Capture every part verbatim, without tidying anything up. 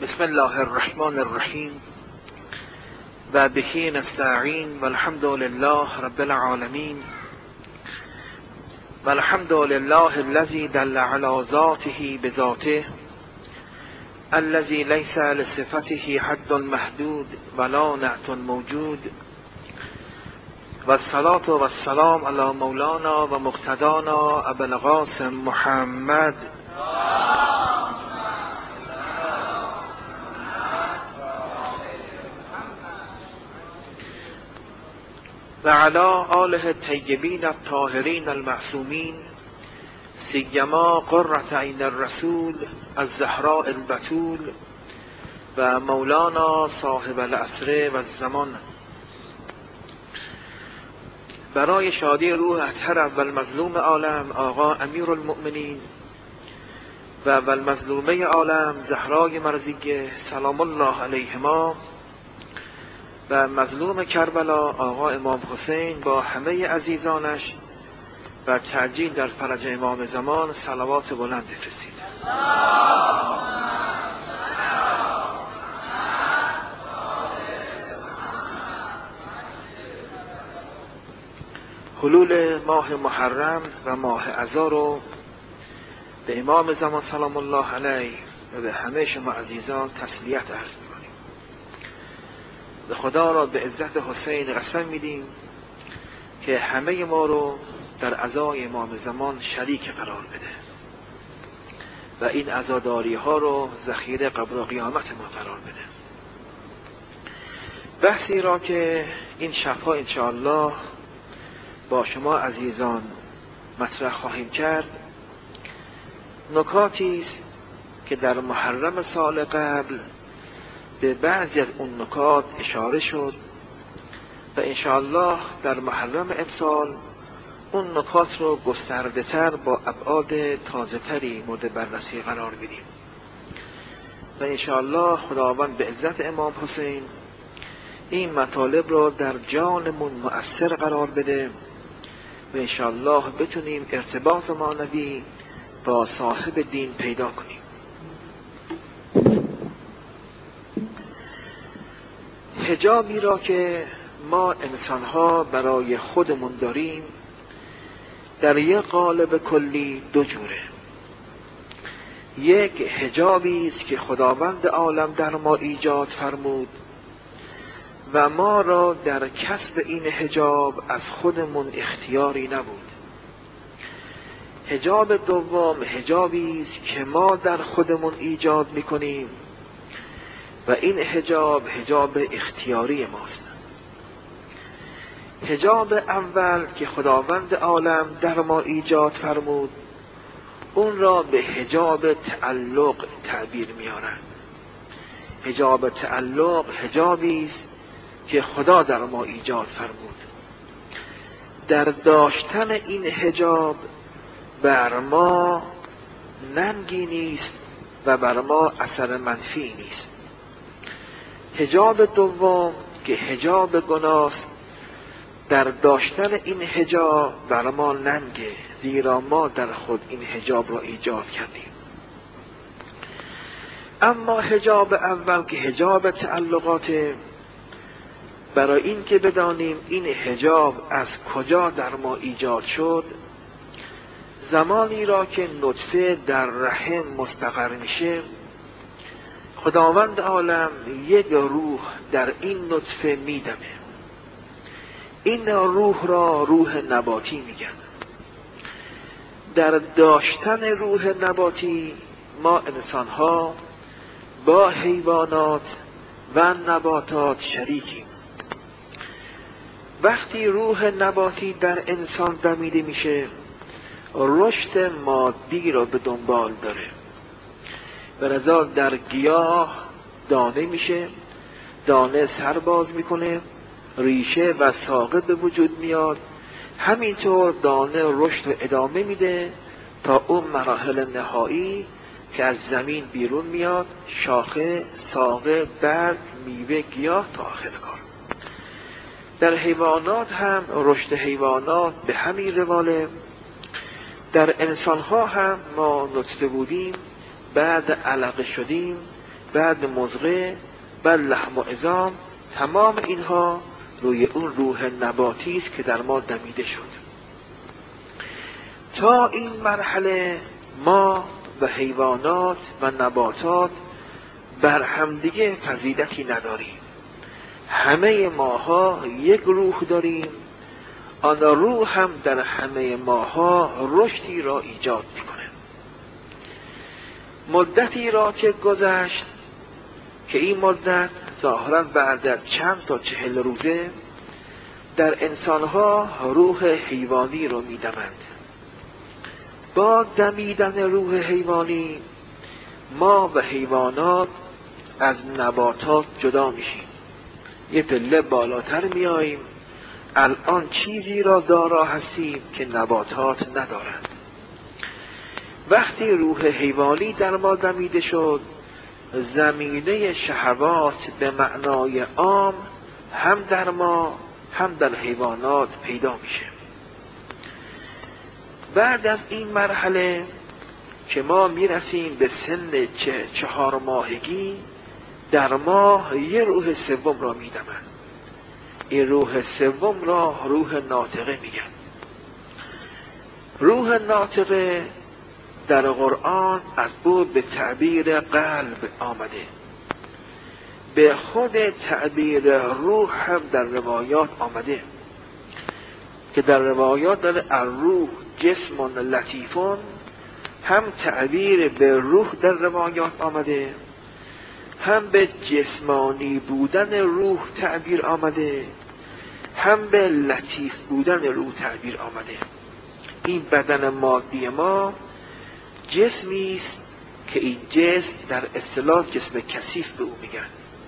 بسم الله الرحمن الرحیم و بهی نستعین و الحمد لله رب العالمین و الحمد لله الذی دل علی ذاته بذاته الذی لیس لصفته حد محدود ولا نعت موجود و الصلاة و السلام علی مولانا و مقتدانا ابو القاسم محمد و علی آله الطیبین الطاهرین المعصومین سیما قرة عین الرسول الزهراء البتول و مولانا صاحب العصر و الزمان. برای شادی روح اطهر اول مظلوم عالم آقا امیر المؤمنین و اول مظلومه عالم زهرای مرضیه سلام الله علیهما و مظلوم کربلا آقا امام حسین با همه عزیزانش و تعجیل در فرج امام زمان صلوات بلند بفرستید. حلول ماه محرم و ماه عذار رو به امام زمان سلام الله علیه و به همه شما عزیزان تسلیت عرض می‌کنیم. به خدا را به عزت حسین قسم میدیم که همه ما رو در عزای امام زمان شریک قرار بده و این عزاداری ها رو ذخیره قبر و قیامت ما قرار بده. بحثی را که این شبها انشاءالله با شما عزیزان مطرح خواهیم کرد نکاتی است که در محرم سال قبل به بعضی از اون نکات اشاره شد و انشاءالله در محرم امسال اون نکات رو گسترده تر با ابعاد تازه تری مورد بررسی قرار بدیم و انشاءالله خداوند به عزت امام حسین این مطالب رو در جانمون مؤثر قرار بده و انشاءالله بتونیم ارتباط معنوی با صاحب دین پیدا کنیم. حجابی را که ما انسانها برای خودمون داریم در یک قالب کلی دو جوره. یک حجابی است که خداوند عالم در ما ایجاد فرمود و ما را در کسب این حجاب از خودمون اختیاری نبود. حجاب دوم حجابی است که ما در خودمون ایجاد میکنیم و این حجاب حجاب اختیاری ماست. حجاب اول که خداوند عالم در ما ایجاد فرمود اون را به حجاب تعلق تعبیر میارند. حجاب تعلق حجابی است که خدا در ما ایجاد فرمود. در داشتن این حجاب بر ما ننگی نیست و بر ما اثر منفی نیست. حجاب دوم که حجاب گناست در داشتن این حجاب بر ما ننگه زیرا ما در خود این حجاب را ایجاد کردیم. اما حجاب اول که حجاب تعلقات برای این که بدانیم این حجاب از کجا در ما ایجاد شد زمانی را که نطفه در رحم مستقر میشه خداوند عالم یک روح در این نطفه میدمه. این روح را روح نباتی میگن. در داشتن روح نباتی ما انسانها با حیوانات و نباتات شریکیم. وقتی روح نباتی در انسان دمیده میشه رشد مادی را به دنبال داره و لذا در گیاه دانه میشه، دانه سر باز میکنه، ریشه و ساقه به وجود میاد، همینطور دانه رشد و ادامه میده تا اون مراحل نهایی که از زمین بیرون میاد، شاخه، ساقه، برگ، میوه، گیاه تا آخر کار. در حیوانات هم رشد حیوانات به همین رواله. در انسانها هم ما نطفه بودیم، بعد علقه شدیم، بعد مضغه، بعد لحم و عظام، تمام اینها روی اون روح نباتی است که در ما دمیده شد. تا این مرحله ما و حیوانات و نباتات بر همدیگه فضیلتی نداریم. همه ماها یک روح داریم، آن روح هم در همه ماها رشدی را ایجاد میکنه. مدتی را که گذشت که این مدت ظاهرا بعد از چند تا چهل روزه در انسانها روح حیوانی رو میدمند. با دمیدن روح حیوانی ما و حیوانات از نباتات جدا میشیم، یه پله بالاتر میاییم. الان چیزی را دارا هستیم که نباتات ندارند. وقتی روح حیوانی در ما دمیده شد، زمینه شهوات به معنای عام هم در ما هم در حیوانات پیدا میشه. بعد از این مرحله که ما میرسیم به سن چه چهار ماهگی، در ما یه روح سوم را میدمند. این روح سوم را روح ناطقه میگن. روح ناطقه در قرآن از او به تعبیر قلب آمده. به خود تعبیر روح هم در روایات آمده که در روایات داره الروح جسم لطیفون، هم تعبیر به روح در روایات آمده، هم به جسمانی بودن روح تعبیر آمده، هم به لطیف بودن روح تعبیر آمده. این بدن مادی ما جسمی است که این جسم در اصطلاح جسم کثیف به او میگن.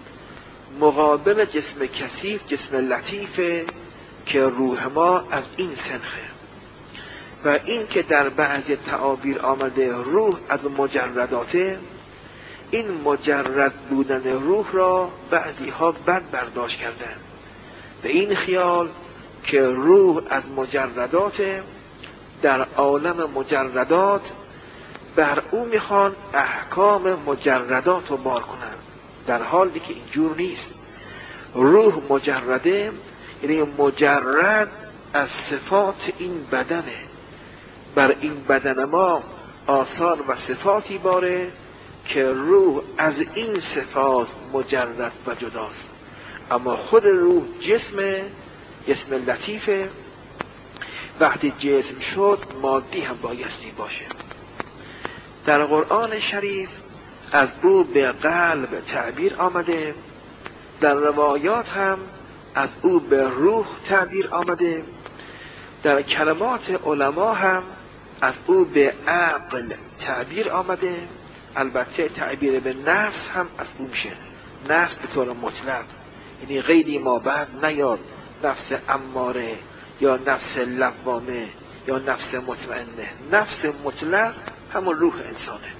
مقابل جسم کثیف جسم لطیفه که روح ما از این سنخه. و این که در بعضی تعابیر آمده روح از مجرداته، این مجرد بودن روح را بعضی ها بد برداشت کردن به این خیال که روح از مجردات، در عالم مجردات بر او میخوان احکام مجردات رو بار کنن، در حالی که اینجور نیست. روح مجرده، یعنی مجرد از صفات این بدنه. بر این بدن ما آثار و صفاتی باره که روح از این صفات مجرد و جداست. اما خود روح جسم جسم لطیفه. وقتی جسم شد مادی هم بایستی باشه. در قرآن شریف از او به قلب تعبیر آمده، در روایات هم از او به روح تعبیر آمده، در کلمات علما هم از او به عقل تعبیر آمده. البته تعبیر به نفس هم از او میشه، نفس به طور مطلق، یعنی غیری ما بعد نیاد، نفس اماره یا نفس لوامه یا نفس مطمئنه. نفس مطلق همون روح انسانه.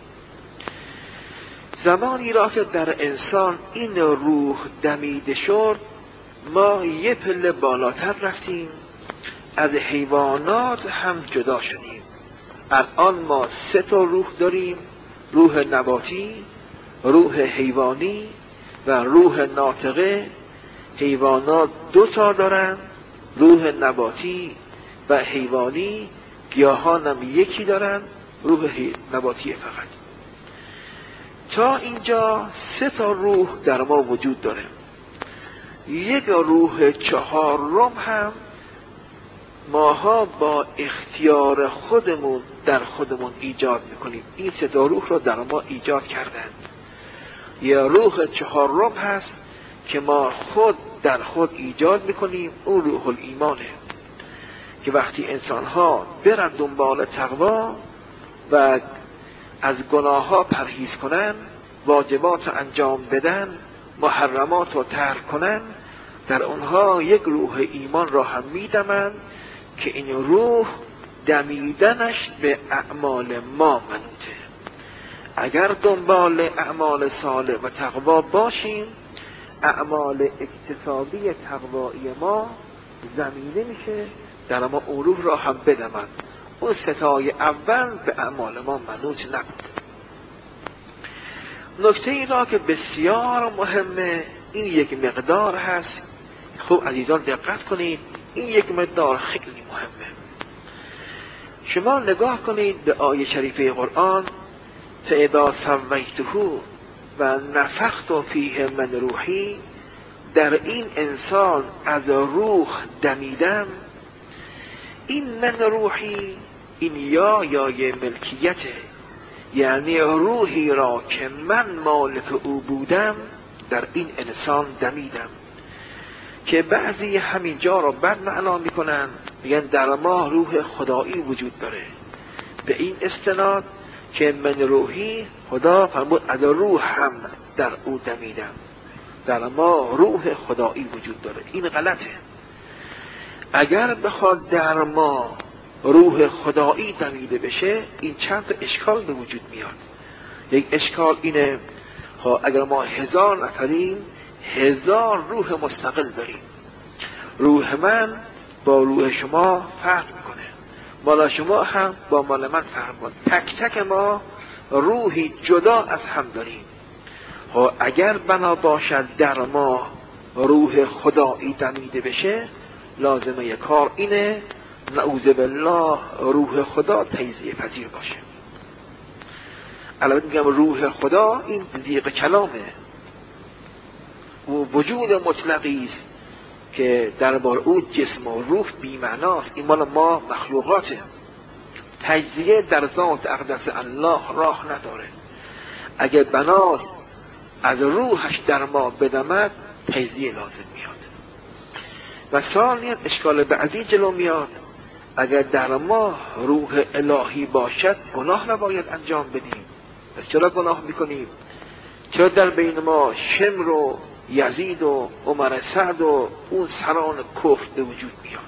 زمانی را که در انسان این روح دمیده شد، ما یه پله بالاتر رفتیم، از حیوانات هم جدا شدیم. الان ما سه تا روح داریم: روح نباتی، روح حیوانی و روح ناطقه. حیوانات دو تا دارن، روح نباتی و حیوانی. گیاهان هم یکی دارن، روح نباتی فقط. تا اینجا سه تا روح در ما وجود داره. یک روح چهارم هم ماها با اختیار خودمون در خودمون ایجاد میکنیم. این سه تا روح رو در ما ایجاد کردن. یه روح چهارم هست که ما خود در خود ایجاد میکنیم، اون روح الایمانه که وقتی انسان ها برن دنبال تقوا و از گناه ها پرهیز کنن، واجبات رو انجام بدن، محرمات رو ترک کنن، در اونها یک روح ایمان را هم میدمن که این روح دمیدنش به اعمال ما منوطه. اگر دنبال اعمال صالح و تقوا باشیم، اعمال اکتسابی تقوایی ما زمینه میشه در ما اون روح را هم بدمن. اون ستای اول به اعمال ما منوط نبود. نکته ای را که بسیار مهمه، این یک مقدار هست. خوب عزیزان دقت کنید، این یک مقدار خیلی مهمه. شما نگاه کنید به آیه شریفه قرآن، فاذا سویته و نفخت فیه من روحی، در این انسان از روح دمیدم. این من روحی، این یا یای ملکیته، یعنی روحی را که من مالک او بودم در این انسان دمیدم. که بعضی همین جا را بد معنا میکنن، میگن در ما روح خدایی وجود داره، به این استناد که من روحی، خدا فرمود از روح هم در او دمیدم، در ما روح خدایی وجود داره. این غلطه. اگر بخواد در ما روح خدایی دمیده بشه، این چند تا اشکال به وجود میاد. یک اشکال اینه، اگر ما هزار نفریم، هزار روح مستقل داریم، روح من با روح شما فرق میکنه، مال شما هم با مال من فرق میکنه، تک تک ما روحی جدا از هم داریم. خب اگر بنا باشد در ما روح خدایی دمیده بشه، لازمه کار اینه نعوذ بالله روح خدا تجزیه پذیر باشه. البته میگم روح خدا، این ضیق کلامه، و وجود مطلقی است که دربار او جسم و روح بی معناست. این مال ما مخلوقاته. تجزیه در ذات اقدس الله راه نداره. اگر بناست از روحش در ما بدمد، تجزیه لازم میاد. و ثانیاً اشکال بعدی جلو میاد، اگر در ما روح الهی باشد گناه نباید انجام بدیم. پس چرا گناه میکنیم؟ چرا در بین ما شمر و یزید و عمر سعد و اون سران کفر به وجود میاد؟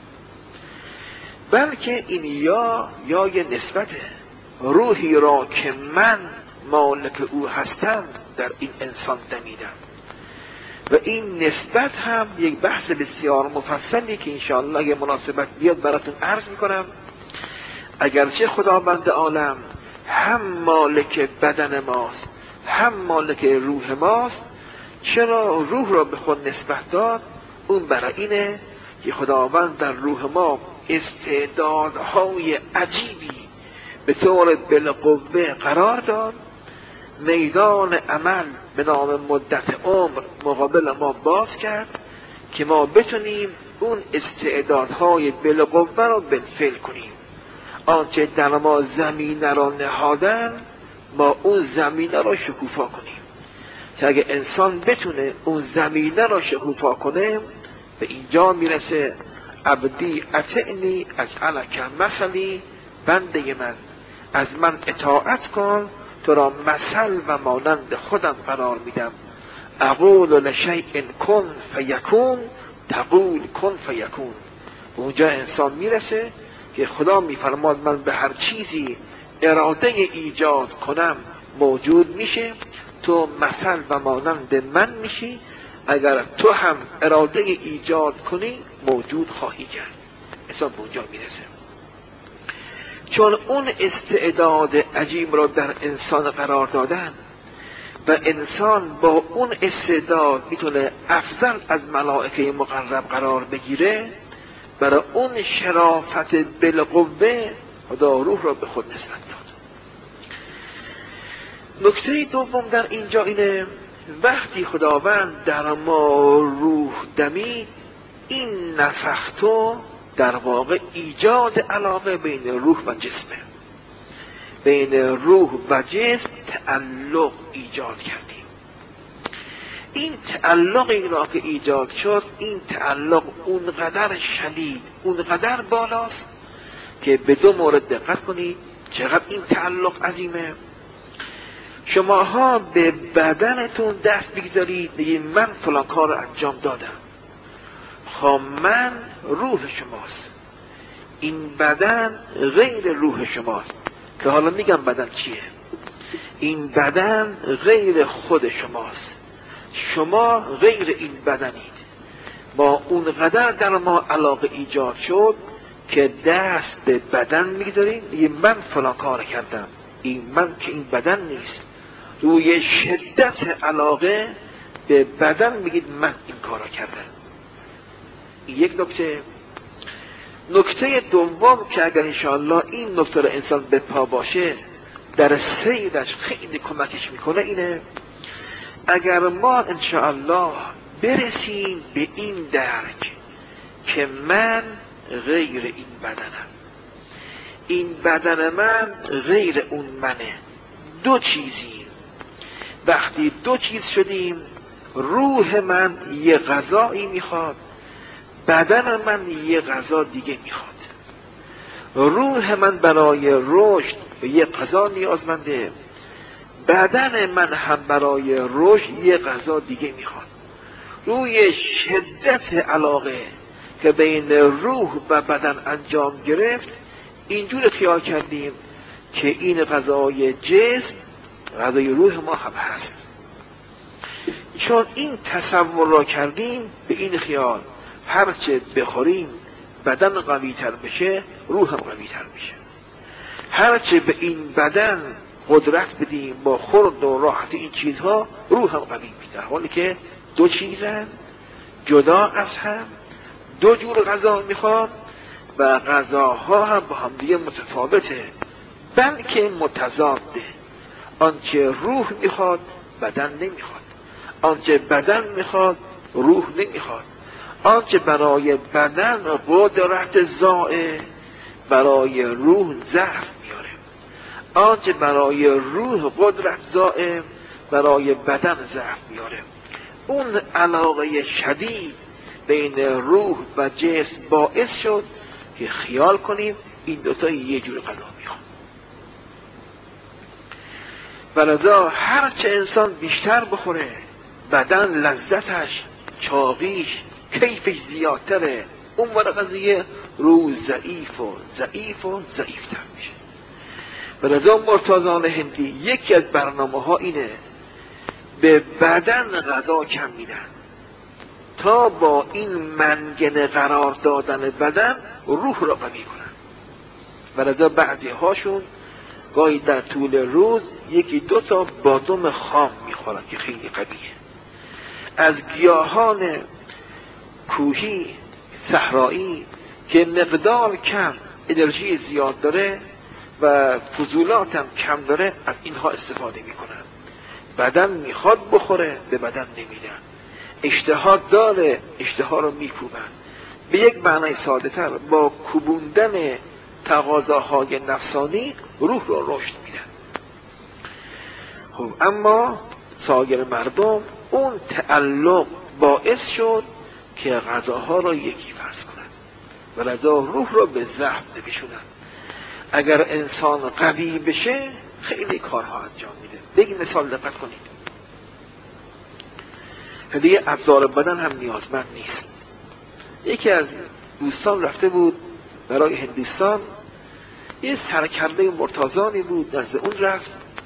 بلکه این یا یای نسبته. روحی را که من مالک او هستم در این انسان دمیدم. و این نسبت هم یک بحث بسیار مفصلی که انشاءالله اگه مناسبت بیاد براتون عرض میکنم. اگرچه خداوند عالم هم مالک بدن ماست، هم مالک روح ماست، چرا روح را به خود نسبت داد؟ اون برای اینه که خداوند در روح ما استعدادهای عجیبی به طور بالقوه قرار داد، میدان عمل به نام مدت عمر مقابل ما باز کرد که ما بتونیم اون استعدادهای بالقوه را بالفعل کنیم. آنچه در ما زمینه را نهادن، ما اون زمینه را شکوفا کنیم. که اگه انسان بتونه اون زمینه را شکوفا کنه، به اینجا میرسه عبدی اطعنی اجعلک مثلی، بنده من از من اطاعت کن، تو را مثل و مانند خودم قرار میدم. اقول لشیء کن فیکون، تقول کن فیکون. اونجا انسان میرسه که خدا میفرماد من به هر چیزی اراده ایجاد کنم موجود میشه، تو مثل و مانند من میشی، اگر تو هم اراده ایجاد کنی موجود خواهی کرد. انسان به اونجا میرسه. چون اون استعداد عجیب را در انسان قرار دادن و انسان با اون استعداد میتونه افضل از ملائکه مقرب قرار بگیره، برای اون شرافت بالقوه خدا روح را به خود نسبت داد. نکته دوم در اینجا اینه، وقتی خداوند در ما روح دمید، این نفختو در واقع ایجاد علاقه بین روح و جسمه. بین روح و جسم تعلق ایجاد کردیم. این تعلقی را که ایجاد شد، این تعلق اونقدر شدید، اونقدر بالاست که به دو مورد دقت کنید چقدر این تعلق عظیمه. شماها به بدنتون دست بگذارید، بگید من فلان کار رو انجام دادم. خب من روح شماست، این بدن غیر روح شماست. که حالا میگم بدن چیه. این بدن غیر خود شماست، شما غیر این بدنید. با اونقدر در ما علاقه ایجاد شد که دست به بدن میگذاریم، این من فلان کار کردم. این من که این بدن نیست. روی شدت علاقه به بدن میگید من این کارا کردم. این یک نکته. نکته دوم که اگر انشاءالله این نکته رو انسان به پا باشه در سیرش خیلی کمکش میکنه اینه، اگر ما انشاءالله برسیم به این درک که من غیر این بدنم، این بدن من غیر اون منه، دو چیزی. وقتی دو چیز شدیم، روح من یه غذایی میخواد، بدن من یه غذا دیگه میخواد. روح من برای رشد به یه غذا نیازمنده، بدن من هم برای رشد یه غذا دیگه میخواد. روی شدت علاقه که بین روح و بدن انجام گرفت، اینجور خیال کردیم که این غذای جسم غذای روح ما هم هست. چون این تصور را کردیم، به این خیال هرچه بخوریم بدن قوی تر بشه، روح هم قوی تر میشه. هرچه به این بدن قدرت بدیم با خورد و راحت این چیزها، روح هم قوی میشه. در حالی که دو چیزن جدا از هم، دو جور غذا میخواد و غذاها هم با هم دیگه متفاوته، بلکه متضاده. آنچه روح میخواد بدن نمیخواد، آنچه بدن میخواد روح نمیخواد. آنچه برای بدن قدرت زائع، برای روح ضعف میاره. آنچه برای روح قدرت زائع، برای بدن ضعف میاره. اون علاقه شدید بین روح و جسم باعث شد که خیال کنیم این دوتا یه جور غذا میخوان. ولذا هرچه انسان بیشتر بخوره، بدن لذتش، چاقیش، کیفش زیادتره، اون وقت قضیه روح ضعیف و ضعیف و ضعیفتر میشه. ولذا مرتضان هندی یکی از برنامه ها اینه به بدن غذا کم میدن تا با این منگنه قرار دادن بدن روح را قوی کنن. ولذا بعضی هاشون گاهی در طول روز یکی دو تا بادام خام میخورن که خیلی قویه. از گیاهان کوهی صحرایی که مقدار کم انرژی زیاد داره و فضولات هم کم داره، از اینها استفاده میکنن. بدن میخواد بخوره، به بدن نمیدن. اشتها داره، اشتها رو میکوبن. به یک معنای ساده تر، با کوبوندن تقاضاهای نفسانی روح رو رشد میدن. خب اما سایر مردم اون تعلق باعث شد که غذاها را یکی فرض کنند و لذا روح را به ضعف نکشونند. اگر انسان قوی بشه خیلی کارها انجام میده. بگید مثال دقت کنید. دیگه ابزار بدن هم نیازمند نیست. یکی از دوستان رفته بود برای هندوستان، یه سرکرده مرتازانی بود، نزد اون رفت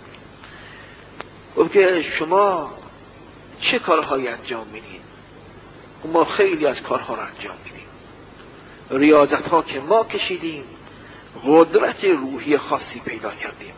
گفت که شما چه کارهایی انجام میدید؟ ما خیلی از کارها رو انجام میدیم. ریاضت ها که ما کشیدیم، قدرت روحی خاصی پیدا کردیم.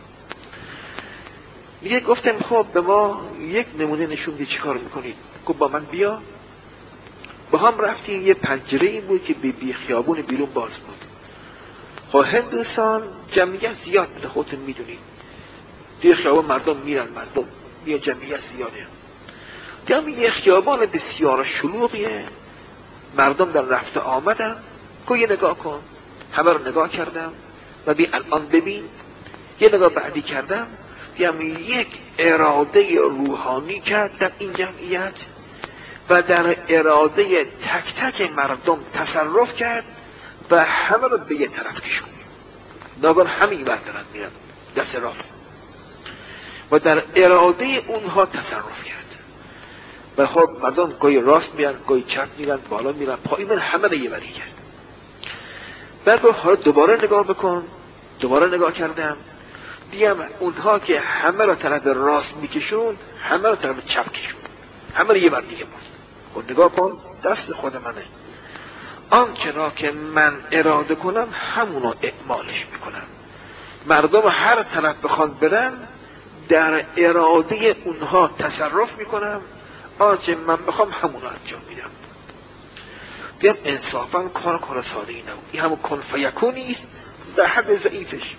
میگه گفتم خب به ما یک نمونه نشون بدید چه کار میکنید؟ گفت با من بیا. با هم رفتیم. یه پنجره‌ای بود که بی بی خیابون بیرون باز بود. خب هندوستان جمعیت زیاد بوده، خودتون میدونید. توی خیابان مردم میرن، مردم یه جمعیت زیاده. دیدم یه خیابان بسیار شلوغیه، مردم در رفته آمدن. گفت یه نگاه کن. همه رو نگاه کردم و بی الان ببین. یه نگاه بعدی کردم، دیدم یک اراده روحانی کرد در این جمعیت و در اراده تک تک مردم تصرف کرد و همه رو به یه طرف کشوند. ناگهان همین بردارن میرن دست راست و در اراده اونها تصرف کرد. و خب مردم گاهی راست میرن، گاهی چپ میرن، بالا میرن، پایین میرن، همه رو یه بری کرد. بعد گفت حالا دوباره نگاه بکن. دوباره نگاه کردم، دیدم اونها که همه رو طرف راست میکشون، همه رو طرف چپ کشون، همه رو یه بر دیگه برد. خب نگاه کن، دست خود منه. آنچه را که من اراده کنم همونو اعمالش میکنم. مردم هر طرف بخوان برن، در اراده اونها تصرف میکنم، آنچه من بخوام همون رو انجام میدم. بیم انصافا کار کار ساده ای نبود. این همون کن فیکونی است در حد ضعیفش.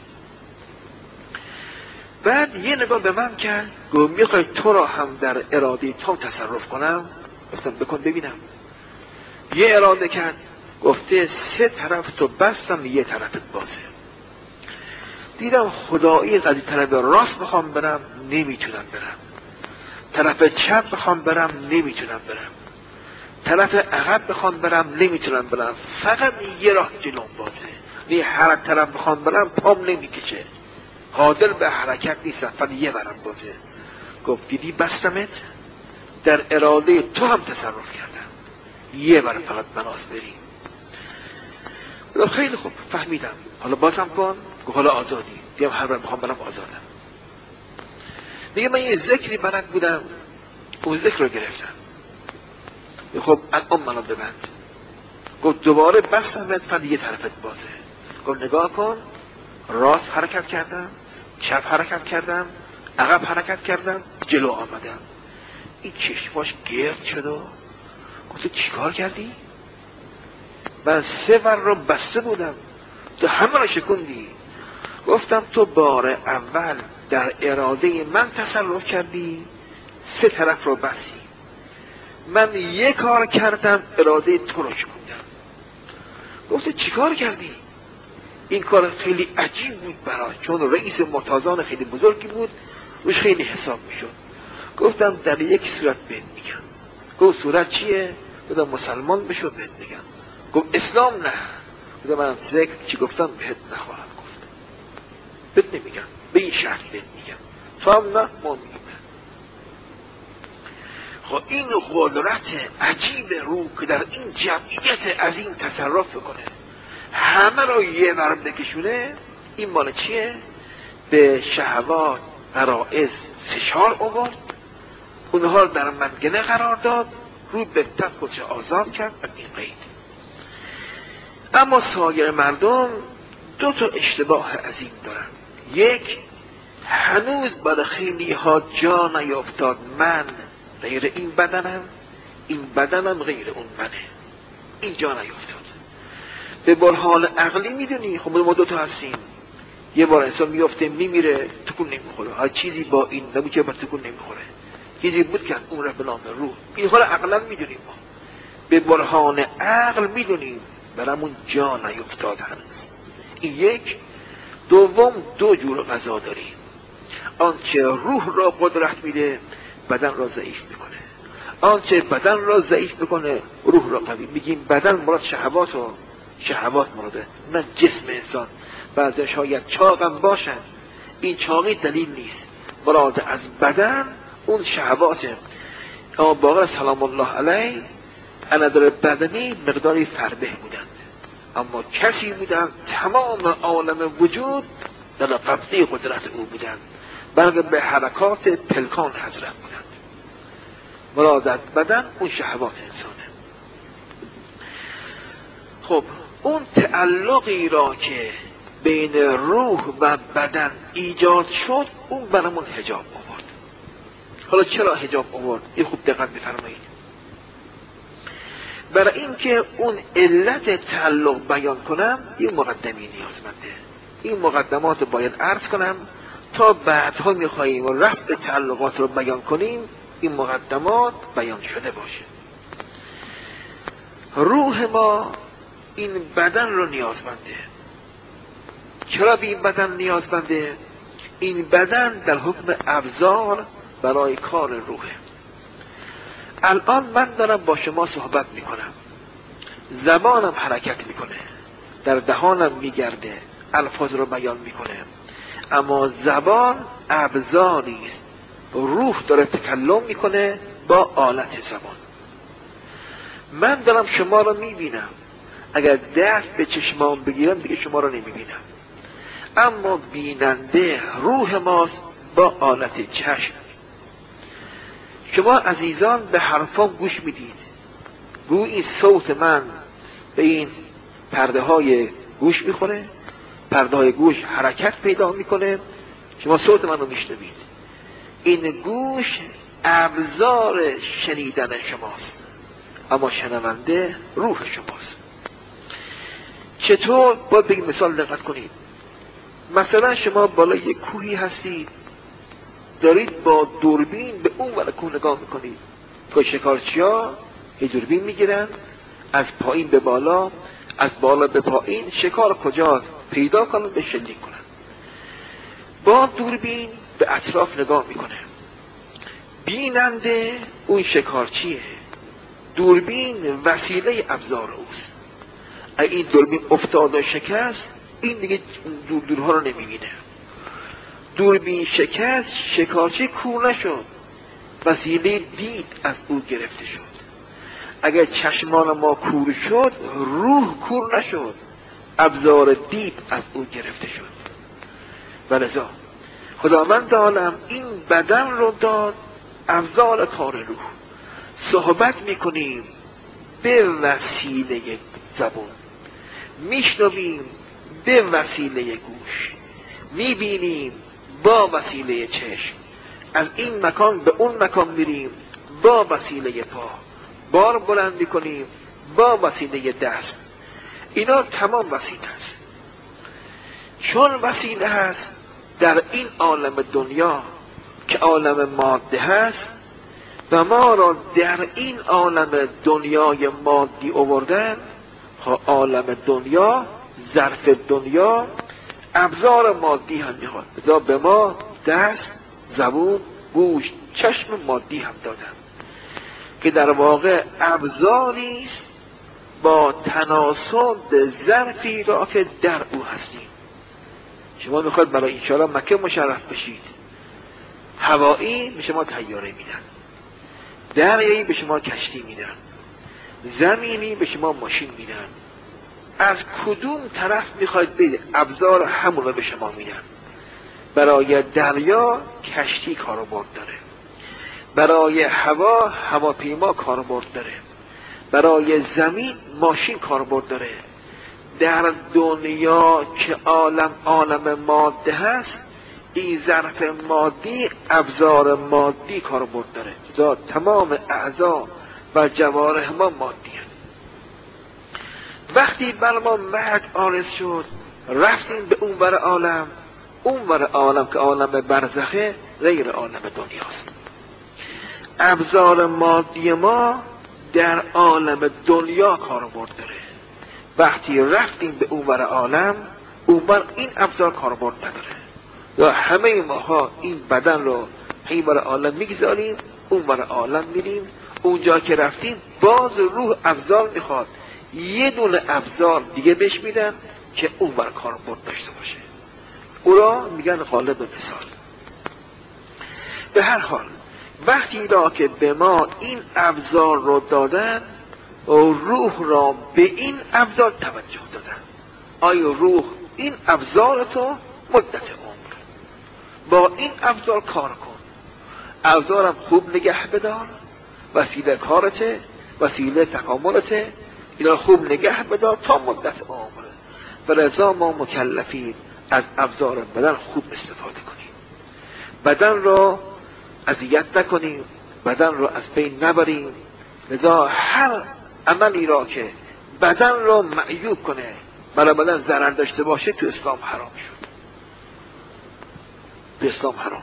بعد یه نگاه به من کرد، گفت میخوای تو را هم در اراده تو تصرف کنم؟ گفتم بکن ببینم. یه اراده کرد، گفته سه طرف تو بستم، یه طرفت بازه. دیدم خدایی قضیه طرف راست بخوام برم نمیتونم برم، طرف چپ بخوام برم نمیتونم برم، طرف عقب بخوام برم نمیتونم برم، فقط یه راه جلوم بازه. یه هر طرف بخوام برم پام نمیکشه، قادر به حرکت نیستم، فقط یه برم بازه. گفت دیدی بستمت، در اراده تو هم تصرف کردم، یه بر فقط بناس بریم. خیلی خوب فهمیدم، حالا بازم کن. گفت حالا آزادی. دیگه هر بار بخوام برم آزادم. میگه من یه ذکری بلد بودم، اون ذکر رو گرفتم. خب الان منو ببند. گفت دوباره بستمت، فقط یه طرفت بازه. گفت نگاه کن، راست حرکت کردم، چپ حرکت کردم، عقب حرکت کردم، جلو آمدم. این چشماش گرد شد و گفت چی کار کردی؟ من سه ور رو بسته بودم، تو همه رو شکوندی. گفتم تو بار اول در اراده من تصرف کردی، سه طرف رو بستی. من یک کار کردم، اراده تو رو شکوندم. گفت چی کار کردی؟ این کار خیلی عجیب بود برای، چون رئیس مرتضان خیلی بزرگی بود، روش خیلی حساب میشد. گفتم در یک صورت بهت میگم. گفت صورت چیه؟ گفتم مسلمان بشو بهت میگم. گفت اسلام نه. گفتم من ذکر چی گفتم بهت نخواهم گفت، بهت نمیگم، به این شرط بهت میگم، تو هم نه ما میگم. خب این قدرت عجیب روح که در این جمعیت عظیم تصرف کنه، همه رو یه ور بکشونه، این مال چیه؟ به شهوات غرائز فشار آورد، اونها رو در منگنه قرار داد، روی به تب خودش آزاد کرد از این قید. اما سایر مردم دو تا اشتباه عظیم دارن. یک، هنوز برای خیلی ها جا نیافتاد من غیر این بدنم، این بدنم غیر اون منه، این جا نیافتاد. به برهان عقلی میدونی، خب ما دو تا هستیم. یه بار انسان میفته میمیره، تکون نمیخوره. هر چیزی با این نبود که با تکون نمیخوره، چیزی بود که اون را به نام روح. این حال عقلا میدونیم، ما به برهان عقل میدونیم برامون جا نیفتاد هنوز. این یک. دوم، دو جور غذا داریم. آنچه روح را قدرت میده بدن را ضعیف میکنه، آنچه بدن را ضعیف میکنه روح را قوی. میگیم بدن مراد شهوات و شهوات مراده، نه جسم انسان. بعضی شاید چاقم باشن، این چاقی دلیل نیست، مراد از بدن اون شهواته. اما باقر سلام الله علیه اندر بدنی مقداری فربه بودند، اما کسی بودند تمام عالم وجود در قبضه قدرت او بودند، بلکه به حرکات پلکان حضرت بودند. مراد از بدن اون شهوات انسانه. خب اون تعلقی را که بین روح و بدن ایجاد شد، اون برامون حجاب آورد. حالا چرا حجاب آورد؟ این خوب دقت بفرمایید. برای اینکه اون علت تعلق بیان کنم، این مقدمی نیازمنده. این مقدمات رو باید عرض کنم تا بعدها میخواییم و رفع تعلقات رو بیان کنیم، این مقدمات بیان شده باشه. روح ما این بدن رو نیازمنده. چرا به این بدن نیازمنده؟ این بدن در حکم ابزار برای کار روحه. الان من دارم با شما صحبت میکنم، زبانم حرکت میکنه، در دهانم میگرده، الفاظ رو بیان میکنه، اما زبان ابزاری است. روح داره تکلم میکنه با آلت زبان. من دارم شما رو میبینم، اگر دست به چشمام بگیرم دیگه شما رو نمیبینم، اما بیننده روح ماست با آلت چشم. شما عزیزان به حرفام گوش میدید، روی این صوت من به این پرده های گوش میخوره، پرده های گوش حرکت پیدا میکنه، شما صوت من رو میشنوید. این گوش ابزار شنیدن شماست، اما شنونده روح شماست. چطور؟ باید بگیم مثال دقت کنید. مثلا شما بالای یک کوهی هستید، دارید با دوربین به اون ور کوه نگاه میکنید. که شکارچی‌ها یه دوربین میگیرن، از پایین به بالا، از بالا به پایین شکار کجاست پیدا کنن، به شلیک کنن. با دوربین به اطراف نگاه میکنه، بیننده اون شکارچیه، دوربین وسیله ابزار اوست. اگه این دوربین افتاد و شکست، این دیگه دور دورها رو نمیبینه. دوربین شکست، شکارچی کور نشد، وسیله دید از او گرفته شد. اگر چشمان ما کور شد، روح کور نشد، ابزار دید از او گرفته شد. ولذا خداوند عالم این بدن رو داد ابزار کار روح. صحبت میکنیم به وسیله زبون، میشنویم به وسیله گوش، میبینیم با وسیله چشم، از این مکان به اون مکان میریم با وسیله پا، بار بلند میکنیم با وسیله دست. اینا تمام وسیله است. چون وسیله هست در این عالم دنیا که عالم ماده هست و ما را در این عالم دنیای مادی آوردن، عالم دنیا، ظرف دنیا ابزار مادی هم میخواد، لذا به ما دست، زبون، گوش، چشم مادی هم دادن که در واقع ابزاری است با تناسب ظرفی را که در او هستیم. شما میخواد برای انشاءالله مکه مشرف بشید، هوایی به شما طیاره میدن، دریایی به شما کشتی میدن، زمینی به شما ماشین میدن. از کدوم طرف میخواید برید؟ ابزار همون رو به شما میدن. برای دریا کشتی کاربرد داره، برای هوا هواپیما کاربرد داره، برای زمین ماشین کاربرد داره. در دنیا که عالم عالم ماده هست، این ظرف مادی ابزار مادی کاربرد داره. لذا تمام اعضا و جوارح ما مادی هست. وقتی بر ما مرگ عارض شد، رفتیم به اون ور عالم. اون ور عالم که عالم برزخه غیر عالم دنیاست. ابزار مادی ما در عالم دنیا کاربرد داره. وقتی رفتیم به اون ور عالم، اون ور این ابزار کاربرد نداره. یا همه ماها این بدن رو این ور عالم میگذاریم، اون ور عالم میریم. اونجا که رفتیم باز روح ابزار میخواد، یه دونه ابزار دیگه بهش میدن که اون ور کاربرد داشته باشه. او را میگن غالب مثال. به هر حال وقتی را که به ما این ابزار رو دادن، روح را به این ابزار توجه دادن. آیا روح این ابزار تو مدت عمر با این ابزار کار کن، ابزارم خوب نگه بدار، وسیله کارته، وسیله تکاملته، اینا خوب نگه بدار تا مدت عمر. ولذا ما مکلفیم از ابزار بدن خوب استفاده کنیم، بدن را اذیت نکنیم، بدن را از بین نبریم. لذا هر عملی را که بدن را معیوب کنه، برای بدن ضرر داشته باشه، تو اسلام حرام شد. تو اسلام حرامه.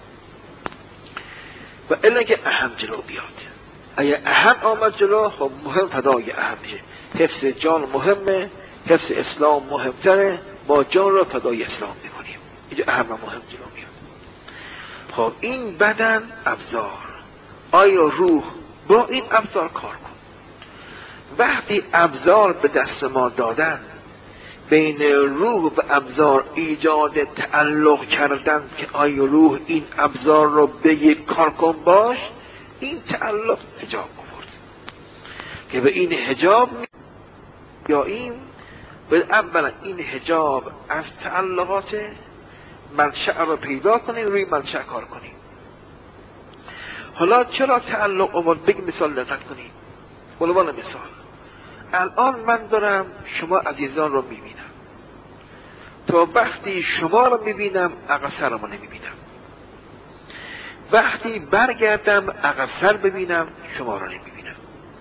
و الا که اهم جلو بیاد. اگه اهم آمد جلو، خب مهم فدای اهم میشه. حفظ جان مهمه، حفظ اسلام مهمتره، با جان را فدای اسلام میکنیم. اینجا اهم و مهم جلو میاد. خب این بدن ابزار، آیا روح با این ابزار کار کن؟ وقتی ابزار به دست ما دادن، بین روح و ابزار ایجاد تعلق کردن که آیا روح این ابزار رو به یک کار کن باش، این تعلق حجاب آورد که به این حجاب یا این به اولا این حجاب از تعلقات منشأ رو پیدا کنیم، روی منشأ کار کنیم. حالا چرا تعلق آورد؟ بگیم مثال دقت کنیم. عنوان مثال، الان من دارم شما عزیزان رو میبینم، تا وقتی شما رو میبینم عقب سرمو نمیبینم. وقتی برگردم عقب سر ببینم شما را نمیبینم.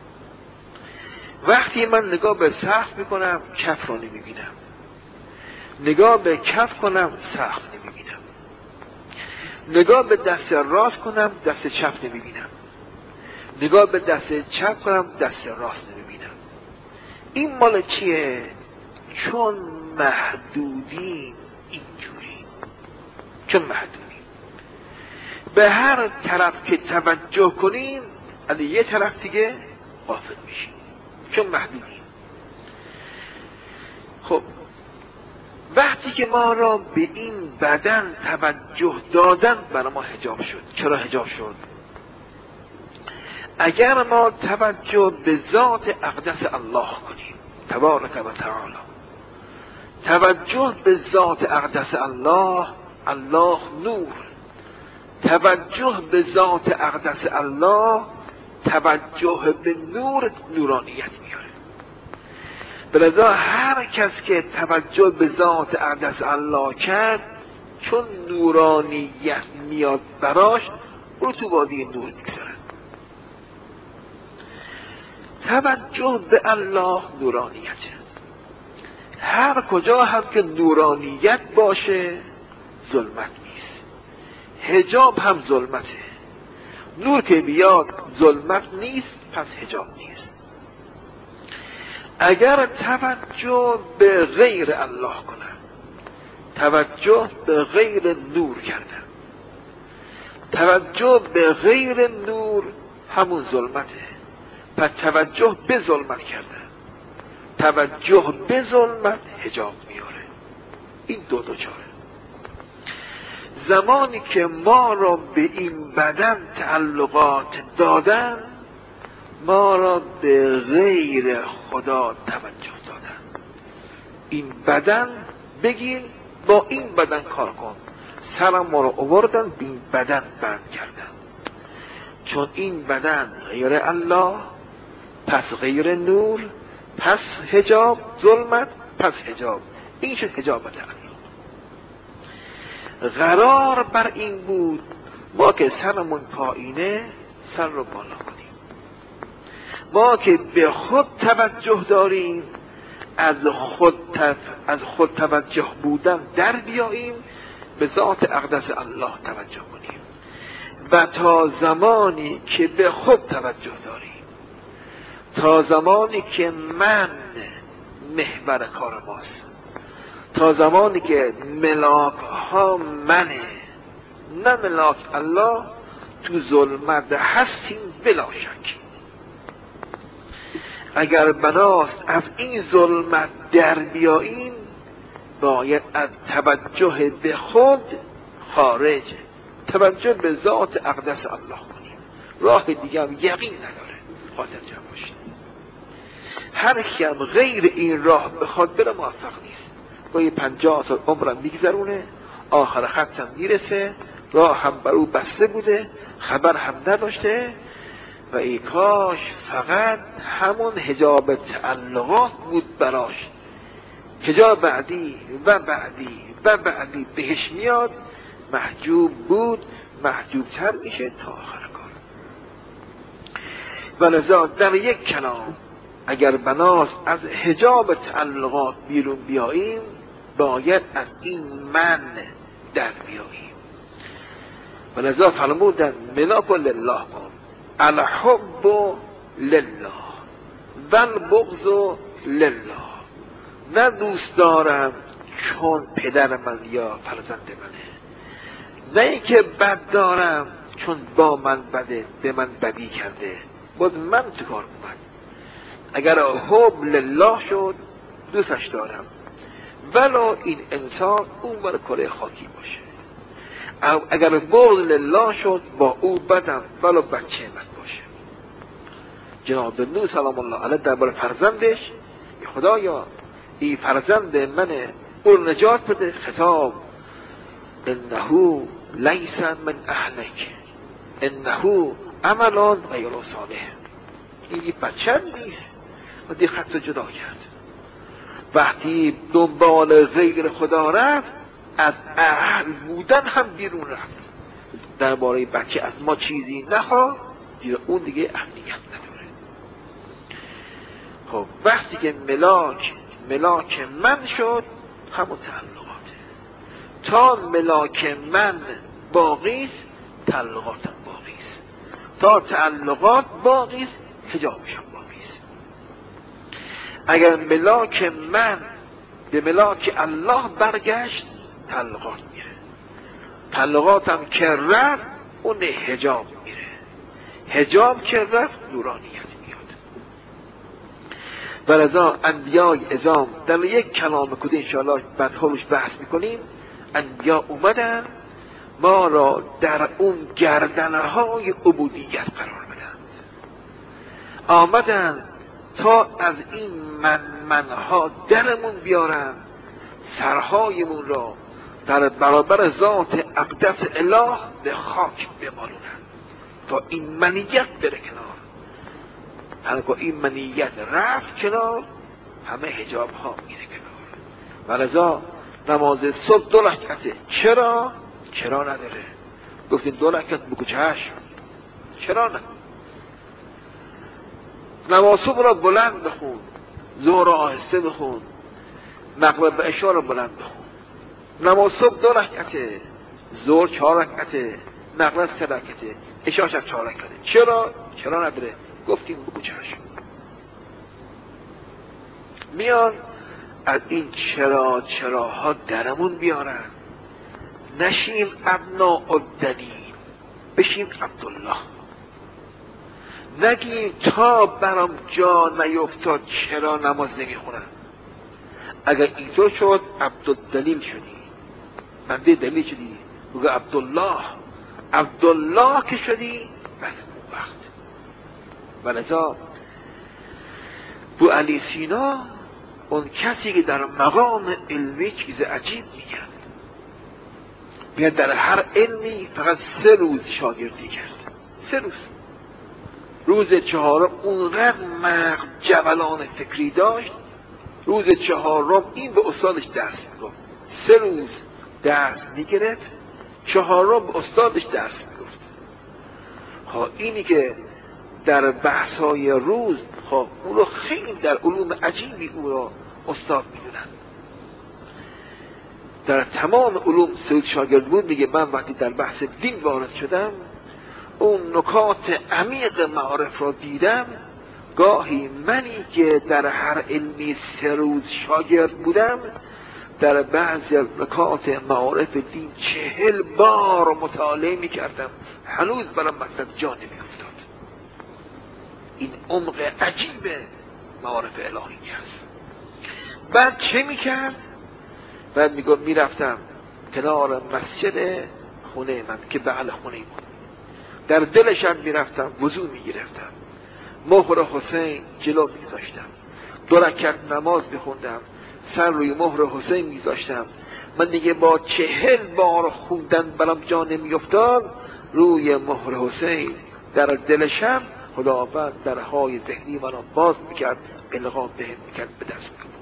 وقتی من نگاه به سقف میکنم کف را نمیبینم. نگاه به کف کنم سقف نمیبینم. نگاه به دست راست کنم دست چپ نمیبینم. نگاه به دست چپ کنم دست راست نمیبینم. این مال چیه؟ چون محدودی اینجوری، چون محدودی به هر طرف که توجه کنیم از یه طرف دیگه غافل میشیم، چون محدودی. خب وقتی که ما را به این بدن توجه دادن برای ما حجاب شد. چرا حجاب شد؟ اگر ما توجه به ذات اقدس الله کنیم تبارک و تعالی، توجه به ذات اقدس الله، الله نور، توجه به ذات اقدس الله، توجه به نور نورانیت میاره. بلذا هر کس که توجه به ذات اقدس الله کرد چون نورانیت میاد براش، او تو وادی نور میگذرد. توجه به الله نورانیته. هر کجا هم که نورانیت باشه ظلمت نیست. حجاب هم ظلمته. نور که بیاد ظلمت نیست، پس حجاب نیست. اگر توجه به غیر الله کنم، توجه به غیر نور کردم، توجه به غیر نور همون ظلمته، پس توجه به ظلمت کردم. توجه به ظلمت حجاب میاره. این دو دو چاره. زمانی که ما را به این بدن تعلقات دادن، ما را به غیر خدا توجه دادن. این بدن بگیر، با این بدن کار کن. سرم ما را آوردن به این بدن بند کردن. چون این بدن غیر الله، پس غیر نور، پس حجاب، ظلمت، پس حجاب. این شد حجاب تعلق. قرار بر این بود ما که سرمون پایینه سر رو بالا کنیم. ما که به خود توجه داریم از خود تف... از خود توجه بودن در بیاییم، به ذات اقدس الله توجه کنیم. و تا زمانی که به خود توجه داریم، تا زمانی که من محور کار ماست، تا زمانی که ملاک ها منه نه ملاک الله، تو ظلمت هستیم بلا شک. اگر بناست از این ظلمت در بیاییم، باید از توجه به خود خارج توجه به ذات اقدس الله کنیم. راه دیگه هم یقین نداره. خاطر جمع باشید. هر کی هم غیر این راه بخواد بره موفق نیست. با یه پنجاه سال عمرم میگذرونه، آخر خط هم میرسه، راه هم بر او بسته بوده، خبر هم نداشته و ای کاش فقط همون حجاب تعلقات بود براش. حجاب بعدی و بعدی و بعدی بهش میاد، محجوب بود، محجوب تر میشه تا آخر کار. و لذا در یک کلام اگر بناست از حجاب تعلقات بیرون بیاییم، باید از این من در بیاییم. و لذا فرمودن ملاک لله کن، الحب لله و البغض لله. نه دوست دارم چون پدر من یا فرزند منه، نه ای که بد دارم چون با من بده، به من بدی کرده، باید من تو کار اومد. اگر حب لله شد دوستش دارم، ولو این انسان اون بر کره خاکی باشه. اگر بغض لله شد با او بدم، ولو بچه من باشه. جناب نوح سلام الله علیه درباره فرزندش، خدایا این فرزند منه، او نجات بده. خطاب انه لیس من اهلک انه عمل غیر صالح. این بچه نیست و دی خط جدا کرد. وقتی دنبال غیر خدا رفت، از اهل بودن هم بیرون رفت. درباره بچه از ما چیزی نخواه، زیرا اون دیگه امنیت نداره. خب وقتی که ملاک ملاک من شد، همون تعلقاته. تا ملاک من باقی است، تعلقاتم باقی است. تا تعلقات باقی است، حجابشم باقی است. اگر ملاک من به ملاک الله برگشت، تعلقات میره. تعلقاتم که رفت، اون حجاب میره. حجاب که رفت، نورانیت میاد. ولذا انبیای اعظام در یک کلام کده انشاءالله بعدها روش بحث میکنیم، انبیا اومدن ما را در اون گردنهای عبودیت قرار بدن. آمدن تا از این من منها درمون بیارن، سرهایمون را در برابر ذات اقدس اله به خاک بمالونن تا این منیت بره کنار. هرگاه این منیت رفت کنار، همه حجاب ها میره کنار. ولذا نماز صبح دو رکعته. چرا؟ چرا نداره؟ گفتیم دو رکعت بگو چشم. چرا نه؟ نماز صبح را بلند بخون، ظهر را آهسته بخون، مغرب و عشا را بلند بخون. نماز صبح دو رکعته، ظهر چهار رکعته، مغرب سه رکعته، عشا شب چهار رکعته. چرا؟ چرا نداره؟ گفتیم بگو چشم. میان از این چرا چراها درمون بیارن، نشیم ابناء الدلیل، بشیم عبدالله. نگیم تا برام جا نیفتاد چرا نماز نمیخونم. اگر اینطور شد عبدالدلیل شدی، بنده دلیل شدی. بگو عبدالله. عبدالله که شدی، بله اون وقت. ولذا بو علی سینا اون کسی که در مقام علمی چیز عجیب میگن، بیاد در هر علمی فقط سه روز شاگردی کرد. سه روز. روز چهارم اونقدر مغز جولان فکری داشت، روز چهارم این به استادش درس میگفت. سه روز درس میگرفت، چهارم به استادش درس میگفت. خب اینی که در بحثای روز، خب اون رو خیلی در علوم عجیبی اون رو استاد میدونن. در تمام علوم سه شاگرد بود. میگه من وقتی در بحث دین وارد شدم، اون نکات عمیق معارف را دیدم. گاهی منی که در هر علمی سه روز شاگرد بودم، در بعضی نکات معارف دین چهل بار مطالعه میکردم، هنوز برام مطلب جا نمیافتاد. این عمق عجیب معارف الهی هست. بعد چه میکرد؟ بعد میگم میرفتم کنار مسجد خونه من که بغل خونه من، در دلشم میرفتم وضو میگرفتم، مهر حسین جلو میذاشتم، دو رکعت نماز میخوندم، سر روی مهر حسین میذاشتم. من دیگه با چهل بار خوندن برام جا نمیافتاد، روی مهر حسین در دلشم خداوند درهای ذهنی منو باز میکرد، القا بهم میکرد، به دست میکرد.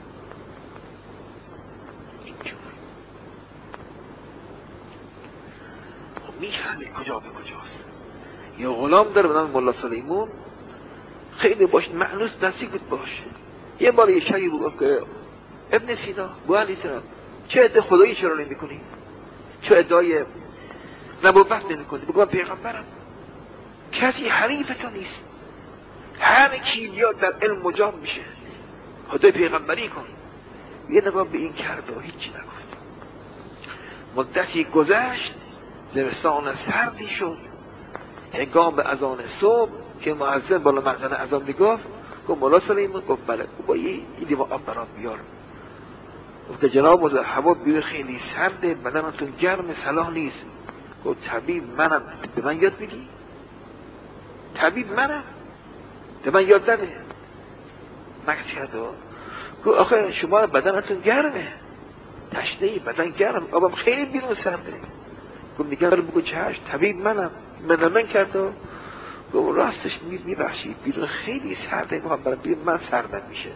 میفهمی کجا به کجاست. یه غلام داره به نام ملا سلیمون، خیلی باش معنوس نزدیک بود باشه. یه بار یه شایی بود که ابن سینا، بو علی سینا، چه ادعای خدایی چرا نمی کنی؟ چه ادعای نبوت نمی کنی؟ بگو من پیغمبرم. کسی حریف تو نیست، هر کی بیاد در علم مجاب میشه. خدای پیغمبری کن. یه نگاه به این کرد و هیچی نگفت. مدتی گذشت، زمستان سردی شد، هنگام اذان صبح که مؤذن بالا مأذن اذان میگفت، گفت مولا سلیمان، گفت بله، با یه لیوان آب برام بیار. گفت جناب مولا هوا بیرون خیلی سرده، بدنتون گرم، صلاح نیست. گفت طبیب منم، به من یاد میدی؟ طبیب منم، به من یاد نده. مکس کرد و گفت آخه شما بدنتون گرمه، تشنه‌ای، بدن گرم، آبم خیلی بیرون سرده. گفت میگم بگو چشم، طبیب منم. من من کرد و گفت راستش میبخشی، بیرون خیلی سرده، میخوام برم بیرون، من سردم میشه.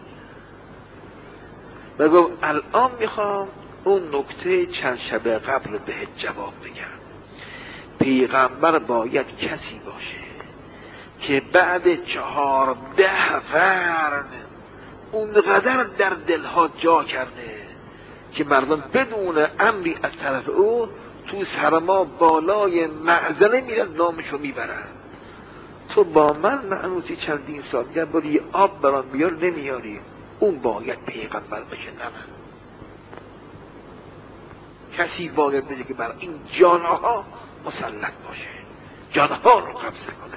و گفت الان میخوام اون نکته چند شب قبل رو بهت جواب بگم. پیغمبر باید کسی باشه که بعد چهارده قرن اونقدر در دلها جا کرده که مردم بدون امری از طرف او تو سرما بالای معزله میرن نامشو میبرن. تو با من معنوسی چندین سال میگن برو یه آب برام بیار، نمیاری. اون باید پیغمبر بشه، نه من. کسی باید بشه که بر این جانها مسلط باشه، جانها رو قبضه کنه.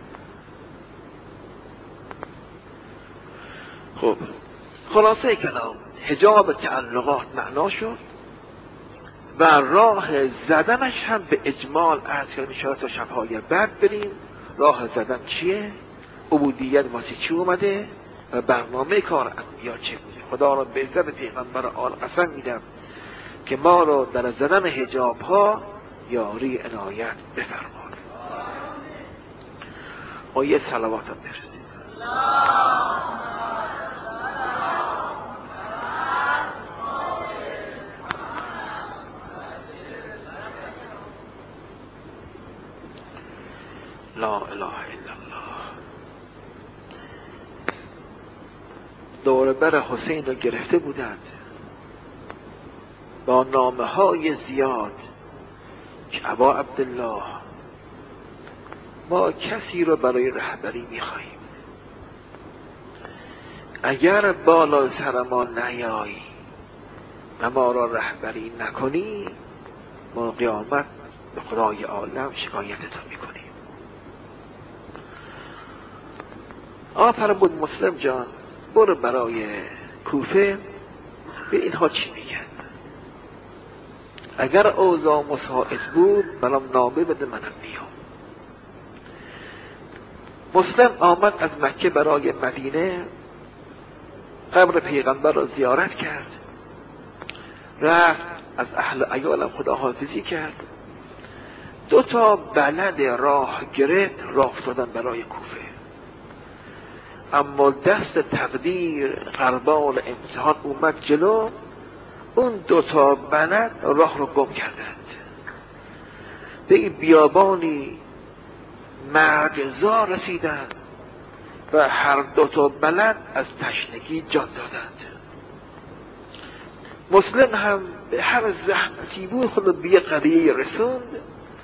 خب خلاصه کلام، حجاب تعلقات معنا شد و راه زدنش هم به اجمال عرض کردم ان شاءالله تا شب‌های بعد بریم. راه زدن چیه؟ عبودیت واسه چی اومده و برنامه کار انبیا چه بوده. خدا را به عزت پیغمبر آل قسم میدم که ما را در زدن حجاب ها یاری عنایت بفرماد. ما یه صلوات هم برسیم. لا اله الا الله. دور بر حسین را گرفته بودند با نامه های زیاد که ابا عبدالله ما کسی را برای رهبری میخواهیم، اگر بالا سر ما نیایی و ما را رهبری نکنی ما قیامت به خدای عالم شکایتتان میکنیم. آفر بود مسلم جان برو برای کوفه به اینها چی میگن، اگر اوضاع مساعد بود برام نامه بده منم بیام. مسلم آمد از مکه برای مدینه، قبر پیغمبر را زیارت کرد، رفت از اهل عیالم خداحافظی کرد، دو تا بلد راه گرفت، راه افتادن برای کوفه. اما دست تقدیر غربال امتحان اومد جلو، اون دوتا بلد راه رو گم کردند. به این بیابانی مرگزار رسیدند و هر دوتا بلد از تشنگی جان دادند. مسلم هم به هر زحمتی بود خود به یه قریه رسوند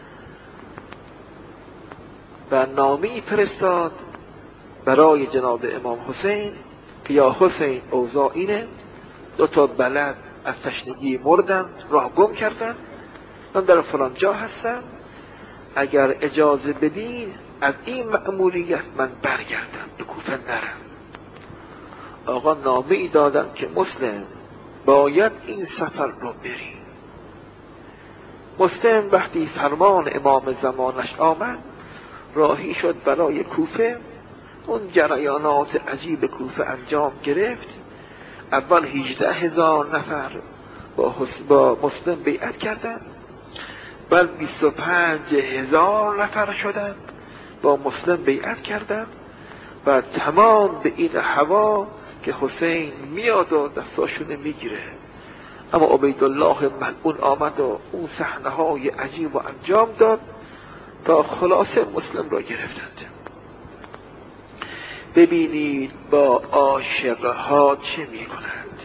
و نامی فرستاد برای جناب امام حسین که یا حسین اوضاع اینه، دو تا بلد از تشنگی مردن، راه گم کردن، من در فلان جا هستم، اگر اجازه بدین از این مأموریت من برگردم به کوفه نرم. آقا نامه ای دادن که مسلم باید این سفر رو بری. مسلم وقتی فرمان امام زمانش آمد راهی شد برای کوفه. اون جریانات عجیب کوفه انجام گرفت. اول هجده هزار نفر با, با مسلم بیعت کردند، بعد بیست و پنج هزار نفر شدند با مسلم بیعت کردند. و تمام به این هوا که حسین میاد و دستاشونه میگیره، اما عبیدالله ملعون آمد و اون صحنه های عجیب و انجام داد تا خلاصه مسلم را گرفتند. ببینید با عاشقها چه میکنند.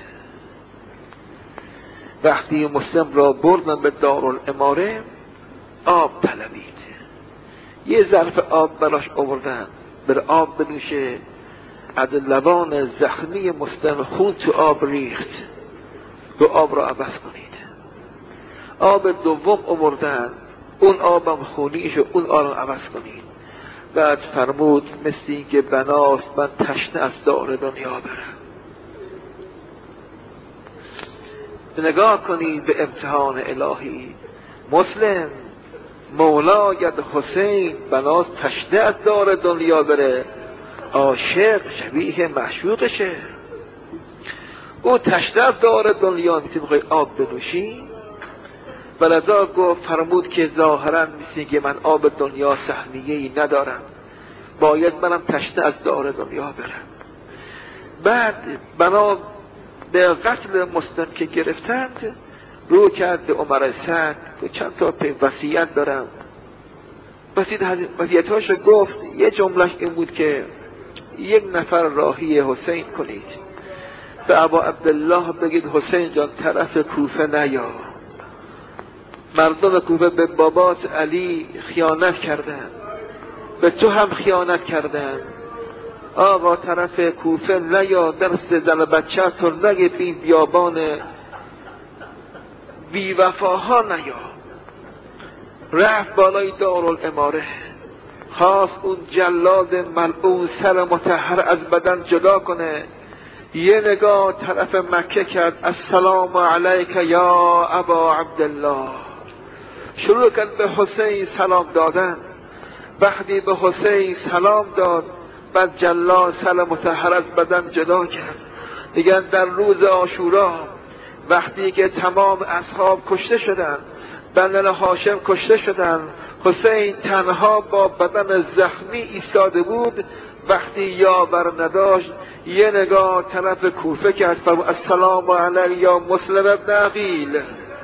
وقتی مسلم را بردن به دارالاماره آب طلبید، یه ظرف آب براش آوردن، بر آب بنوشه. از لبان زخمی مسلم خون تو آب ریخت، و آب را عوض کنید. آب دوم آوردن، اون آبم خونیش و اون آب را عوض کنید. بعد فرمود مثل این که بناست من تشنه از دار دنیا برم. نگاه کنید به امتحان الهی. مسلم مولایت حسین بناست تشنه از دار دنیا بره، عاشق شبیه معشوقشه. او تشنه از دار دنیا میشه بخوای آب بنوشی، ولذا گفت فرمود که ظاهرا مثل که من آب دنیا سهمیه‌ای ندارم، باید منم تشنه از دار دنیا برم. بعد بنا به قتل مسلم که گرفتند رو کرد به عمر سعد که چند تا وصیت دارم وصیت‌هاش رو گفت. یه جملهش این بود که یک نفر راهی حسین کنید، به ابا عبدالله بگید حسین جان طرف کوفه نیا، مردم کوفه به بابات علی خیانت کردن، به تو هم خیانت کردن، آقا طرف کوفه نیا، درس زن بچه تو نگه، بی بیابان بی وفاها نیا. رفت بالای دارالاماره، خواست اون جلاد ملعون سر مطهر از بدن جدا کنه، یه نگاه طرف مکه کرد، السلام علیک یا ابا عبدالله، شروع کرد به حسین سلام دادن. وقتی به حسین سلام داد، بعد جلاد سر مطهر از بدن جدا کرد. دیگر در روز عاشورا وقتی که تمام اصحاب کشته شدن، بنده هاشم کشته شدن، حسین تنها با بدن زخمی ایستاده بود. وقتی یاور نداشت، یه نگاه طرف کوفه کرد، فرمود السلام علیک یا مسلم ابن عقیل،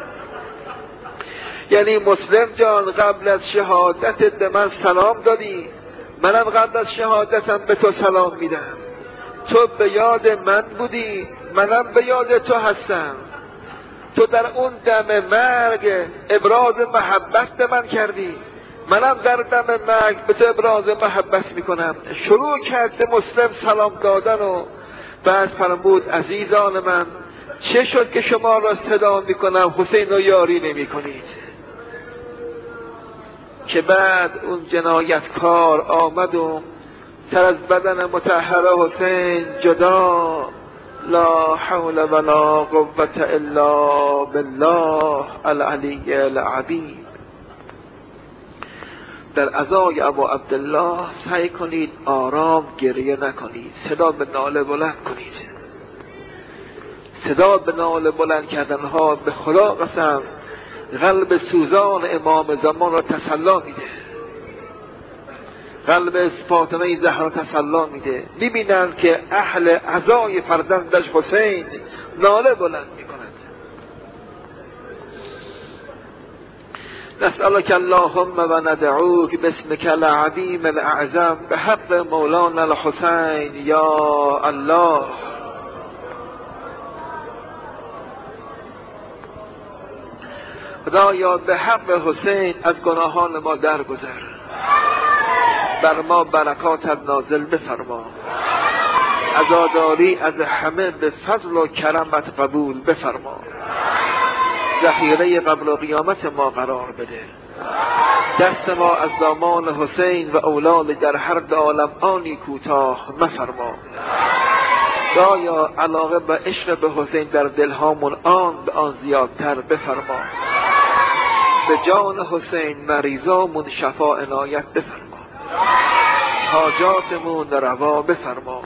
یعنی مسلم جان قبل از شهادتت به من سلام دادی، منم قبل از شهادتم به تو سلام میدم. تو به یاد من بودی، منم به یاد تو هستم. تو در اون دم مرگ ابراز محبت به من کردی، منم در دم مرگ به تو ابراز محبت میکنم. شروع کرد مسلم سلام دادن و بعد فرمود عزیزان من، چه شد که شما را صدا میکنم حسین رو یاری نمی کنید؟ که بعد اون جنایتکار آمد و سر از بدن مطهر حسین جدا، لا حول ولا قوة الا بالله العلی العظیم. در عزای ابا عبدالله سعی کنید آرام گریه نکنید، صدا به ناله بلند کنید. صدا به ناله بلند کردنها به خدا قسم قلب سوزان امام زمان را تسلی میده، قلب فاطمه زهرا تسلی میده. میبینن که اهل عزای فرزندش حسین ناله بلند میکنند. نسألك اللهم و ندعوک باسمك العظیم الاعظم بحق مولانا الحسین یا الله. خدایا به حق حسین از گناهان ما درگذر، بر ما برکاتت نازل بفرما، عزاداری از همه به فضل و کرمت قبول بفرما، ذخیره قبل و قیامت ما قرار بده، دست ما از دامان حسین و اولاد در هر عالم آنی کوتاه مفرما. خدایا علاقه به عشق به حسین در دلهامون آن به آن زیادتر بفرما، به جان حسین مریضامون شفا عنایت بفرما، حاجاتمون روا بفرما،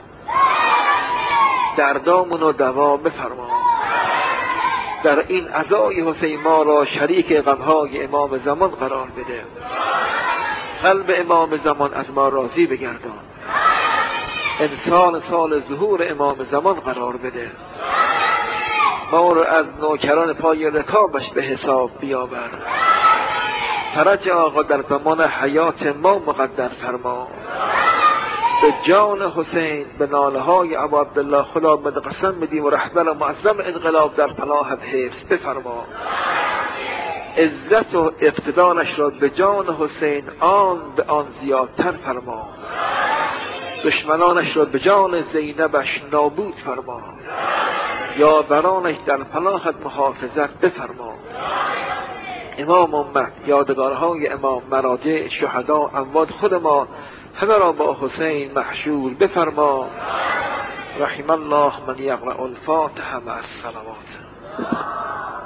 دردامون رو دوا بفرما. در این عزای حسین ما را شریک غمهای امام زمان قرار بده، قلب امام زمان از ما راضی بگردان، انسان سال ظهور امام زمان قرار بده، ما را از نوکران پای رکابش به حساب بیاور، فرج آقا در زمان حیات ما مقدر فرما. به جان حسین به ناله های ابا عبدالله خدا بد قسم بدیم و رهبر معظم انقلاب در پناهت حفظ بفرما. عزت و اقتدارش را به جان حسین آن به آن زیادتر فرما، دشمنانش را به جان زینبش نابود فرما، یاورانش در پناهت محافظت بفرما. امام امت، یادگارهای امام، مراجع، شهدا، اموات خود ما همه را با حسین محشور بفرما. رحم الله من یقرأ الفاتحه مع الصلوات.